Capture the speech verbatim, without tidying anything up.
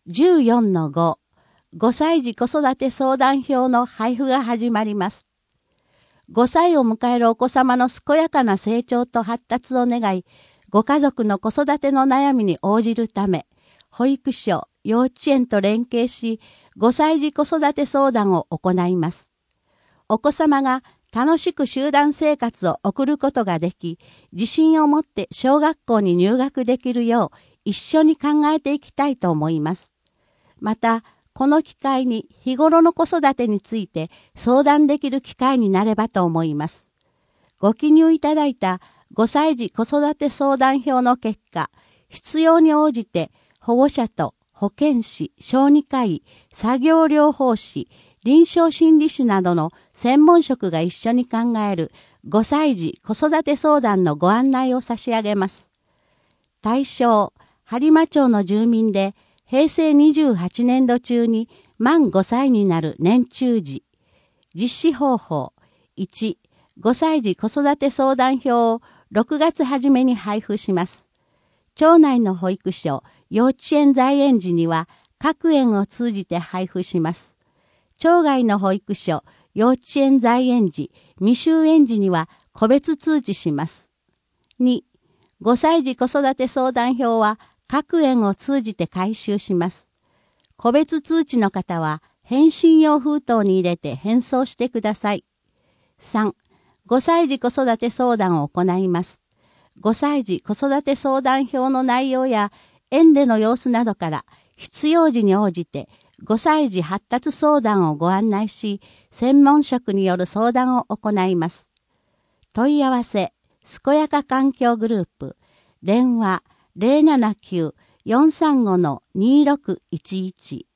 じゅうよんのご、ごさい児子育て相談票の配布が始まります。ごさいを迎えるお子様の健やかな成長と発達を願い、ご家族の子育ての悩みに応じるため、保育所、幼稚園と連携し、ごさい児子育て相談を行います。お子様が楽しく集団生活を送ることができ、自信を持って小学校に入学できるよう一緒に考えていきたいと思います。また、この機会に日頃の子育てについて相談できる機会になればと思います。ご記入いただいたごさい児子育て相談票の結果、必要に応じて保護者と保健師、小児科医、作業療法士、臨床心理士などの専門職が一緒に考えるごさい児子育て相談のご案内を差し上げます。対象、播磨町の住民でへいせいにじゅうはちねんど中に満ごさいになる年中児。実施方法、いち、ごさい児子育て相談票をろくがつ初めに配布します。町内の保育所、幼稚園在園児には各園を通じて配布します。町外の保育所、幼稚園在園児、未就園児には個別通知します。に、ごさい児子育て相談票は各園を通じて回収します。個別通知の方は返信用封筒に入れて返送してください。さん、ごさい児子育て相談を行います。ごさい児子育て相談票の内容や園での様子などから必要時に応じてごさい児発達相談をご案内し、専門職による相談を行います。問い合わせ、健やか環境グループ、電話 ゼロななきゅう よんさんご にろくいちいち